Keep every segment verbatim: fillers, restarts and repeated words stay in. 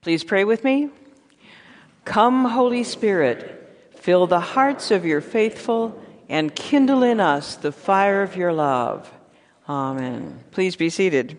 Please pray with me. Come, Holy Spirit, fill the hearts of your faithful and kindle in us the fire of your love. Amen. Please be seated.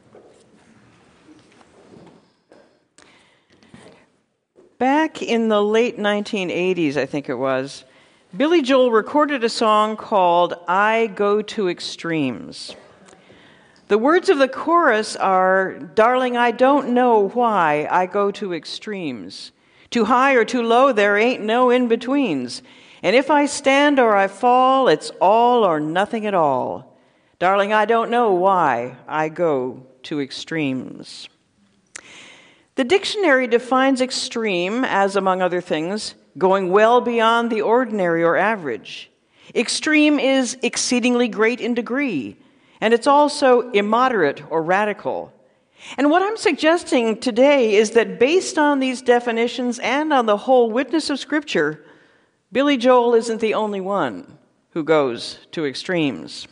Back in the late nineteen eighties, I think it was, Billy Joel recorded a song called I Go to Extremes. The words of the chorus are, "Darling, I don't know why I go to extremes. Too high or too low, there ain't no in-betweens. And if I stand or I fall, it's all or nothing at all. Darling, I don't know why I go to extremes." The dictionary defines extreme as, among other things, going well beyond the ordinary or average. Extreme is exceedingly great in degree, and it's also immoderate or radical. And what I'm suggesting today is that based on these definitions and on the whole witness of Scripture, Billy Joel isn't the only one who goes to extremes.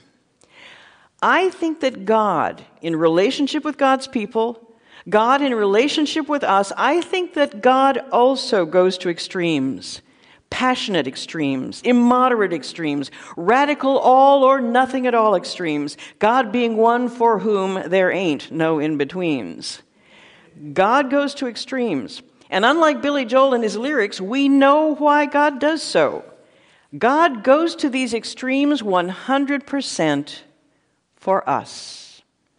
I think that God, in relationship with God's people, God in relationship with us, I think that God also goes to extremes. Passionate extremes, immoderate extremes, radical all or nothing at all extremes, God being one for whom there ain't no in-betweens. God goes to extremes, and unlike Billy Joel and his lyrics, we know why God does so. God goes to these extremes one hundred percent for us.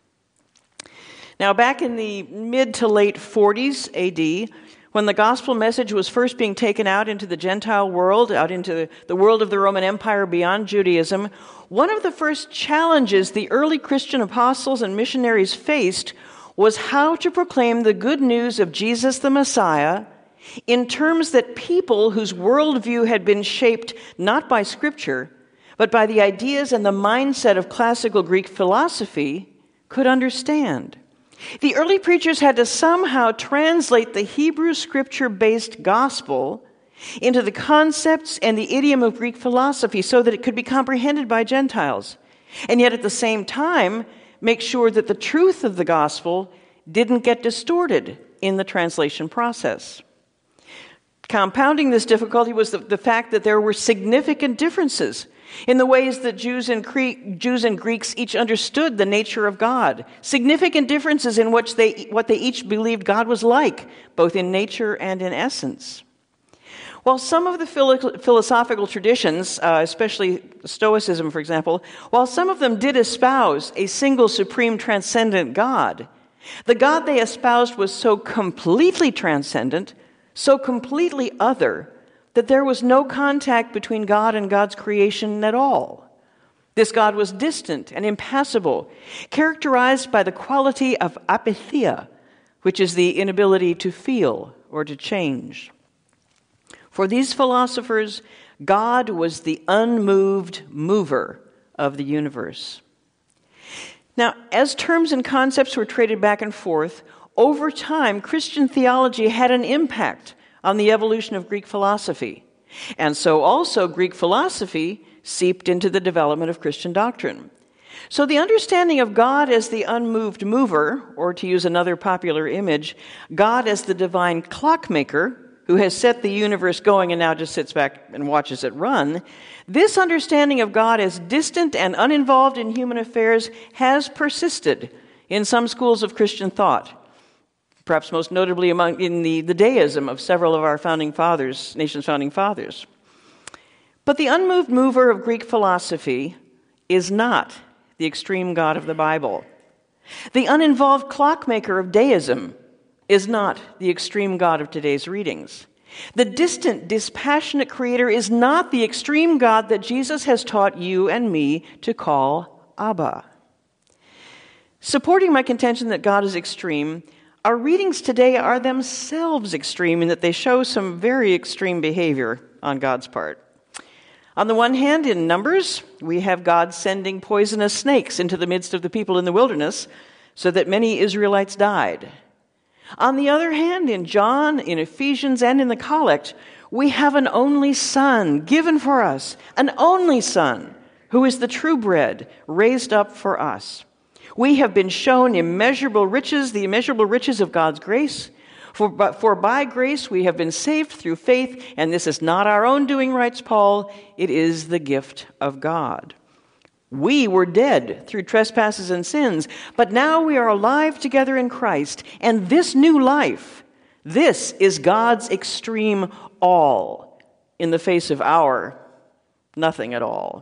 Now, back in the mid to late forties A D, when the gospel message was first being taken out into the Gentile world, out into the world of the Roman Empire beyond Judaism, one of the first challenges the early Christian apostles and missionaries faced was how to proclaim the good news of Jesus the Messiah in terms that people whose worldview had been shaped not by Scripture, but by the ideas and the mindset of classical Greek philosophy could understand. The early preachers had to somehow translate the Hebrew Scripture-based gospel into the concepts and the idiom of Greek philosophy so that it could be comprehended by Gentiles, and yet at the same time make sure that the truth of the gospel didn't get distorted in the translation process. Compounding this difficulty was the, the fact that there were significant differences in the ways that Jews and, Cre- Jews and Greeks each understood the nature of God. Significant differences in which they, what they each believed God was like, both in nature and in essence. While some of the philo- philosophical traditions, uh, especially Stoicism, for example, while some of them did espouse a single supreme transcendent God, the God they espoused was so completely transcendent, so completely other, that there was no contact between God and God's creation at all. This God was distant and impassible, characterized by the quality of apatheia, which is the inability to feel or to change. For these philosophers, God was the unmoved mover of the universe. Now, as terms and concepts were traded back and forth, over time, Christian theology had an impact on the evolution of Greek philosophy. And so also Greek philosophy seeped into the development of Christian doctrine. So the understanding of God as the unmoved mover, or to use another popular image, God as the divine clockmaker who has set the universe going and now just sits back and watches it run, this understanding of God as distant and uninvolved in human affairs has persisted in some schools of Christian thought. Perhaps most notably among in the, the deism of several of our founding fathers, nation's founding fathers. But the unmoved mover of Greek philosophy is not the extreme God of the Bible. The uninvolved clockmaker of deism is not the extreme God of today's readings. The distant, dispassionate creator is not the extreme God that Jesus has taught you and me to call Abba. Supporting my contention that God is extreme, our readings today are themselves extreme in that they show some very extreme behavior on God's part. On the one hand, in Numbers, we have God sending poisonous snakes into the midst of the people in the wilderness so that many Israelites died. On the other hand, in John, in Ephesians, and in the Collect, we have an only Son given for us, an only Son who is the true bread raised up for us. We have been shown immeasurable riches, the immeasurable riches of God's grace, For, but, for by grace we have been saved through faith, and this is not our own doing, writes Paul, it is the gift of God. We were dead through trespasses and sins, but now we are alive together in Christ, and this new life, this is God's extreme all in the face of our nothing at all.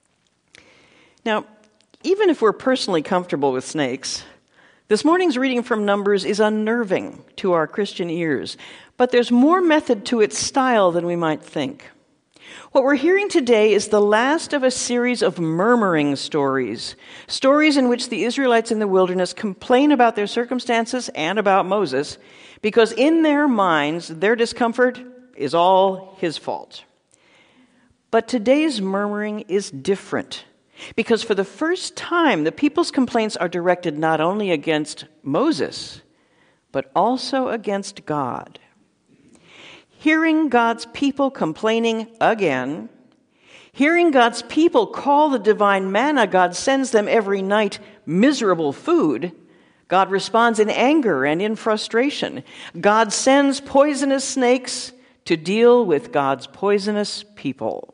Now, even if we're personally comfortable with snakes, this morning's reading from Numbers is unnerving to our Christian ears, but there's more method to its style than we might think. What we're hearing today is the last of a series of murmuring stories, stories in which the Israelites in the wilderness complain about their circumstances and about Moses, because in their minds, their discomfort is all his fault. But today's murmuring is different, because for the first time, the people's complaints are directed not only against Moses, but also against God. Hearing God's people complaining again, hearing God's people call the divine manna God sends them every night miserable food, God responds in anger and in frustration. God sends poisonous snakes to deal with God's poisonous people.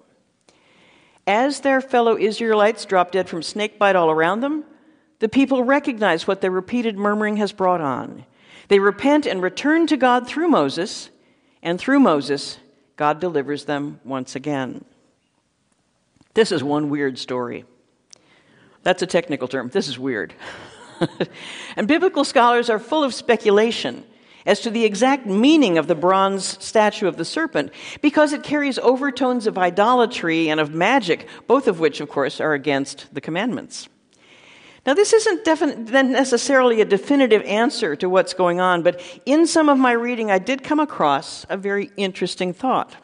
As their fellow Israelites drop dead from snake bite all around them, the people recognize what their repeated murmuring has brought on. They repent and return to God through Moses, and through Moses, God delivers them once again. This is one weird story. That's a technical term. This is weird. And biblical scholars are full of speculation as to the exact meaning of the bronze statue of the serpent, because it carries overtones of idolatry and of magic, both of which, of course, are against the commandments. Now, this isn't defin- necessarily a definitive answer to what's going on, but in some of my reading, I did come across a very interesting thought.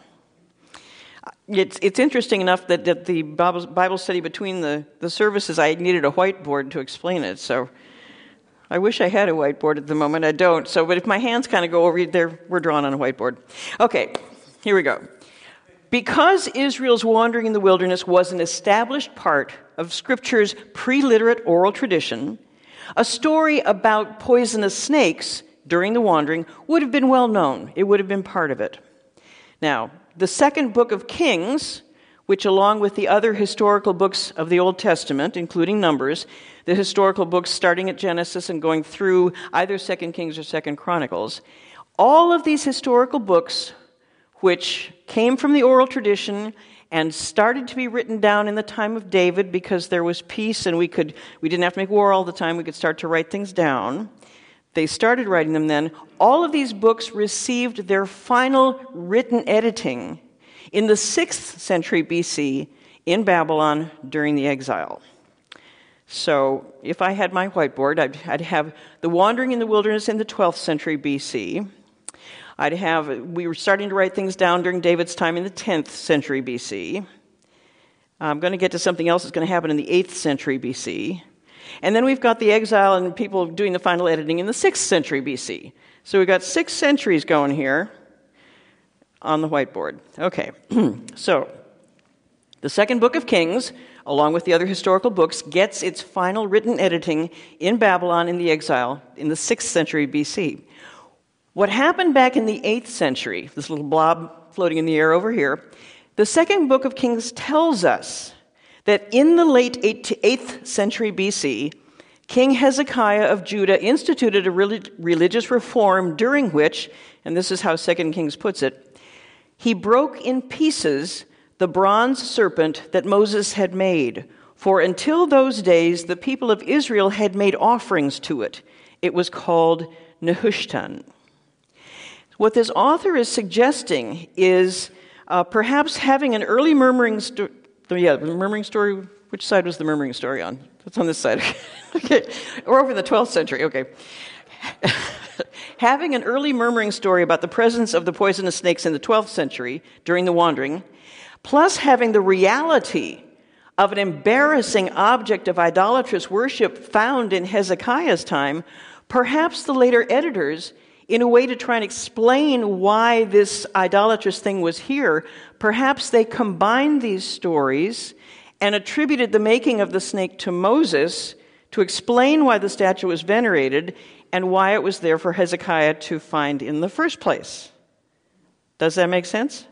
It's, it's interesting enough that, that the Bible, Bible study between the, the services, I needed a whiteboard to explain it, so I wish I had a whiteboard at the moment. I don't. So, but if my hands kind of go over there, we're drawn on a whiteboard. Okay, here we go. Because Israel's wandering in the wilderness was an established part of Scripture's pre-literate oral tradition, a story about poisonous snakes during the wandering would have been well known. It would have been part of it. Now, the second book of Kings, which along with the other historical books of the Old Testament, including Numbers, the historical books starting at Genesis and going through either Second Kings or Second Chronicles, all of these historical books, which came from the oral tradition and started to be written down in the time of David because there was peace and we could we didn't have to make war all the time, we could start to write things down. They started writing them then. All of these books received their final written editing in the sixth century B C in Babylon during the exile. So if I had my whiteboard, I'd, I'd have the wandering in the wilderness in the twelfth century B C. I'd have, we were starting to write things down during David's time in the tenth century B C. I'm going to get to something else that's going to happen in the eighth century B C. And then we've got the exile and people doing the final editing in the sixth century B C. So we've got six centuries going here on the whiteboard. Okay, so the second book of Kings, along with the other historical books, gets its final written editing in Babylon in the exile in the sixth century B C. What happened back in the eighth century, this little blob floating in the air over here, the second book of Kings tells us that in the late eighth century B C, King Hezekiah of Judah instituted a relig- religious reform during which, and this is how Second Kings puts it, he broke in pieces the bronze serpent that Moses had made, for until those days the people of Israel had made offerings to it. It was called Nehushtan. What this author is suggesting is uh, perhaps having an early murmuring story. Yeah, the murmuring story. Which side was the murmuring story on? It's on this side. Okay, we're over in the twelfth century. Okay. Having an early murmuring story about the presence of the poisonous snakes in the twelfth century during the wandering, plus having the reality of an embarrassing object of idolatrous worship found in Hezekiah's time, perhaps the later editors, in a way to try and explain why this idolatrous thing was here, perhaps they combined these stories and attributed the making of the snake to Moses to explain why the statue was venerated, and why it was there for Hezekiah to find in the first place. Does that make sense?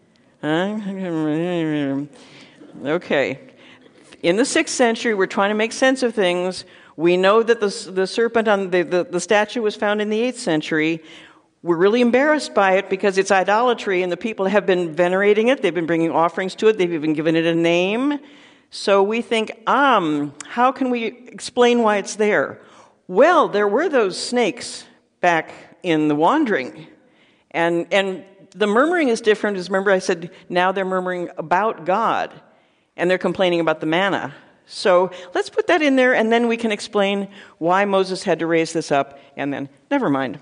Okay. In the sixth century, we're trying to make sense of things. We know that the, the serpent on the, the, the statue was found in the eighth century. We're really embarrassed by it because it's idolatry, and the people have been venerating it. They've been bringing offerings to it. They've even given it a name. So we think, um, how can we explain why it's there? Well, there were those snakes back in the wandering. And, and the murmuring is different. As remember I said, now they're murmuring about God, and they're complaining about the manna. So let's put that in there, and then we can explain why Moses had to raise this up, and then, never mind.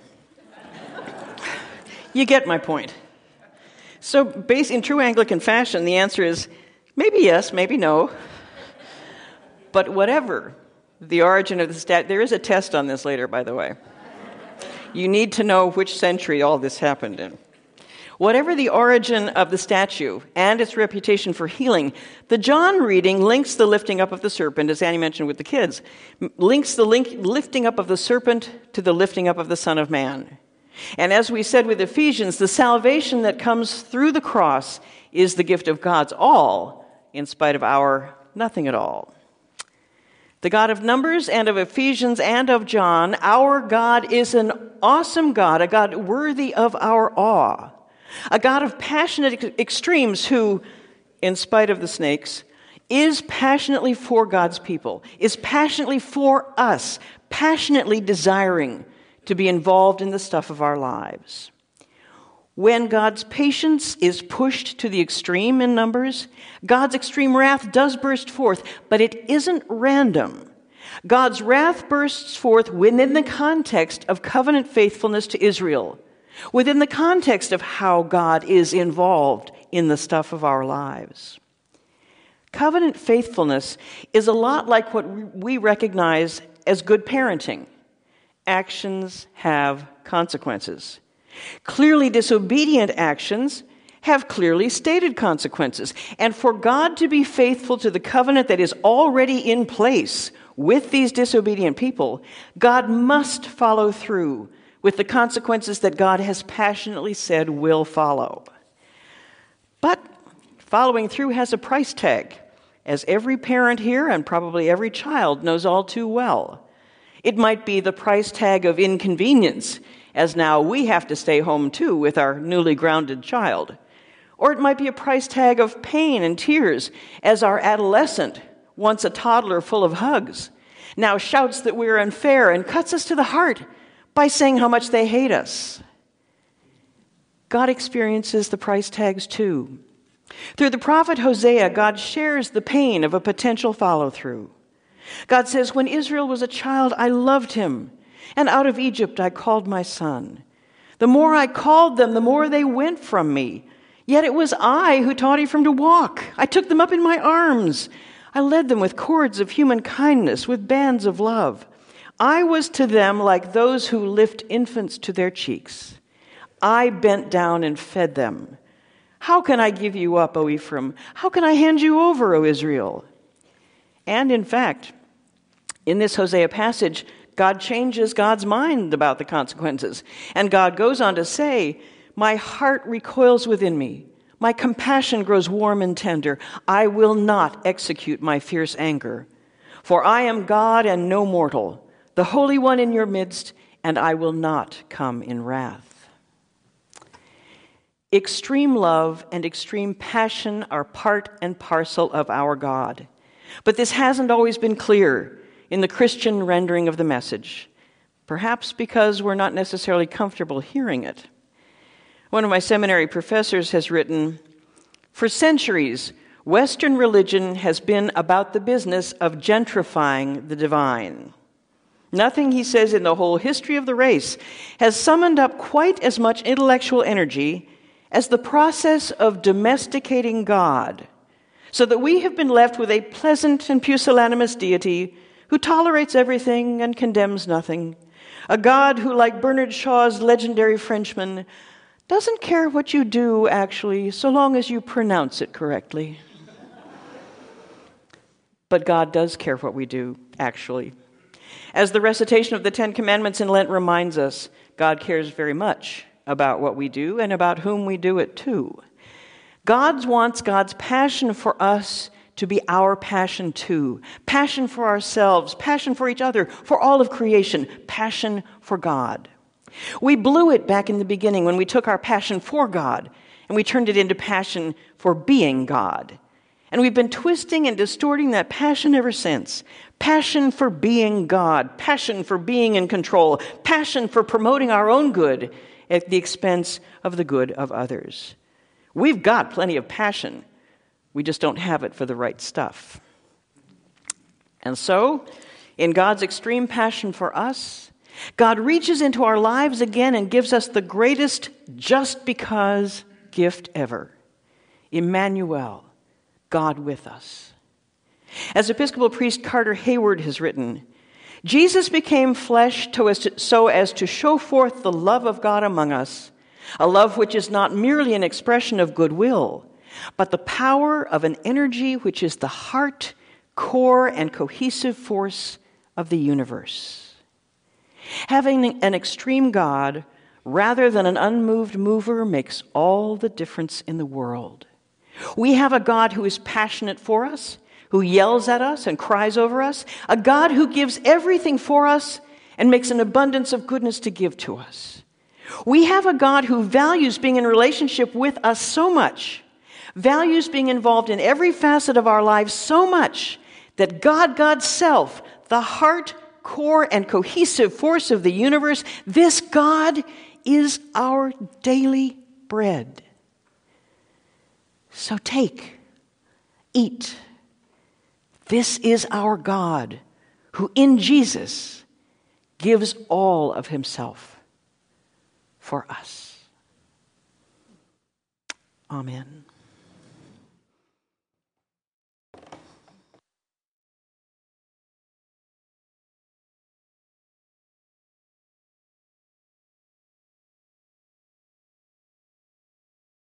You get my point. So based in true Anglican fashion, the answer is maybe yes, maybe no. But whatever the origin of the stat, there is a test on this later, by the way. You need to know which century all this happened in. Whatever the origin of the statue and its reputation for healing, the John reading links the lifting up of the serpent, as Annie mentioned with the kids, links the link, lifting up of the serpent to the lifting up of the Son of Man. And as we said with Ephesians, the salvation that comes through the cross is the gift of God's all, in spite of our nothing at all. The God of Numbers and of Ephesians and of John, our God is an awesome God, a God worthy of our awe, a God of passionate extremes who, in spite of the snakes, is passionately for God's people, is passionately for us, passionately desiring to be involved in the stuff of our lives. When God's patience is pushed to the extreme in Numbers, God's extreme wrath does burst forth, but it isn't random. God's wrath bursts forth within the context of covenant faithfulness to Israel, within the context of how God is involved in the stuff of our lives. Covenant faithfulness is a lot like what we recognize as good parenting. Actions have consequences. Clearly disobedient actions have clearly stated consequences. And for God to be faithful to the covenant that is already in place with these disobedient people, God must follow through with the consequences that God has passionately said will follow. But following through has a price tag, as every parent here and probably every child knows all too well. It might be the price tag of inconvenience, as now we have to stay home too with our newly grounded child. Or it might be a price tag of pain and tears, as our adolescent, once a toddler full of hugs, now shouts that we're unfair and cuts us to the heart by saying how much they hate us. God experiences the price tags too. Through the prophet Hosea, God shares the pain of a potential follow-through. God says, when Israel was a child, I loved him, and out of Egypt I called my son. The more I called them, the more they went from me. Yet it was I who taught Ephraim to walk. I took them up in my arms. I led them with cords of human kindness, with bands of love. I was to them like those who lift infants to their cheeks. I bent down and fed them. How can I give you up, O Ephraim? How can I hand you over, O Israel? And in fact, in this Hosea passage, God changes God's mind about the consequences. And God goes on to say, my heart recoils within me. My compassion grows warm and tender. I will not execute my fierce anger. For I am God and no mortal, the Holy One in your midst, and I will not come in wrath. Extreme love and extreme passion are part and parcel of our God. But this hasn't always been clear in the Christian rendering of the message, perhaps because we're not necessarily comfortable hearing it. One of my seminary professors has written, for centuries, Western religion has been about the business of gentrifying the divine. Nothing, he says, in the whole history of the race has summoned up quite as much intellectual energy as the process of domesticating God, so that we have been left with a pleasant and pusillanimous deity who tolerates everything and condemns nothing, a God who, like Bernard Shaw's legendary Frenchman, doesn't care what you do, actually, so long as you pronounce it correctly. But God does care what we do, actually. As the recitation of the Ten Commandments in Lent reminds us, God cares very much about what we do and about whom we do it to. God wants God's passion for us to be our passion too. Passion for ourselves, passion for each other, for all of creation, passion for God. We blew it back in the beginning when we took our passion for God and we turned it into passion for being God. And we've been twisting and distorting that passion ever since. Passion for being God, passion for being in control, passion for promoting our own good at the expense of the good of others. We've got plenty of passion. We just don't have it for the right stuff. And so, in God's extreme passion for us, God reaches into our lives again and gives us the greatest just because gift ever. Emmanuel, God with us. As Episcopal priest Carter Hayward has written, Jesus became flesh so as to show forth the love of God among us, a love which is not merely an expression of goodwill, but the power of an energy which is the heart, core, and cohesive force of the universe. Having an extreme God rather than an unmoved mover makes all the difference in the world. We have a God who is passionate for us, who yells at us and cries over us, a God who gives everything for us and makes an abundance of goodness to give to us. We have a God who values being in relationship with us so much, values being involved in every facet of our lives so much, that God, God's self, the heart, core, and cohesive force of the universe, this God is our daily bread. So take, eat. This is our God, who in Jesus gives all of himself for us. Amen.